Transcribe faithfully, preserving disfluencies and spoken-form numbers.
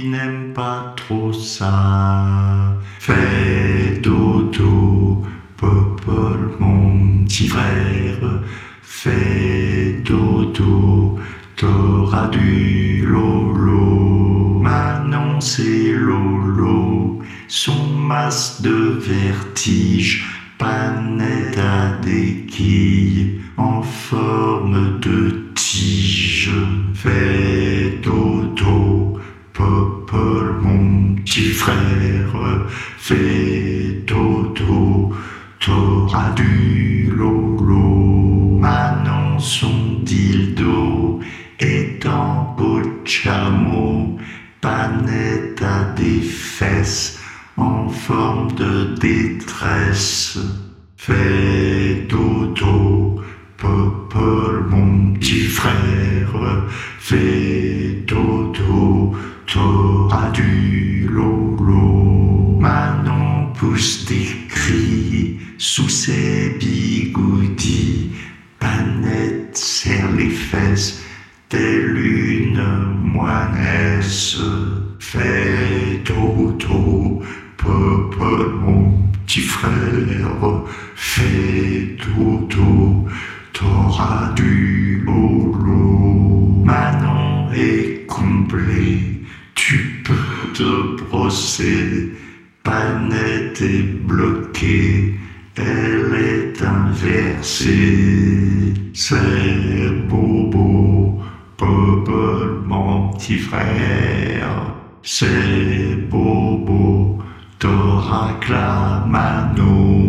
n'aime pas trop ça. Fais dodo, Popol, mon petit frère. Fais dodo, t'auras du lolo. Manon c'est Lolo, son masque de vertige. Panette à des quilles en forme de tige. Fais dodo, Popol, mon petit frère. Fais dodo, t'auras du lolo. Manon son dildo est en peau de chameau. Panette a des fesses en forme de détresse. Fais dodo, Popol, mon petit frère. Fais dodo, t'auras du lolo. Manon pousse des cris sous ses bigoudis. Panette serre les fesses telle une moinesse. Fais dodo, Popol, mon petit frère. Fais dodo, t'auras du lolo. Manon est comblée, tu peux te brosser. Panette est bloquée, elle est inversée. C'est bobo, Popol, mon petit frère. C'est bobo, t'auras que la mano.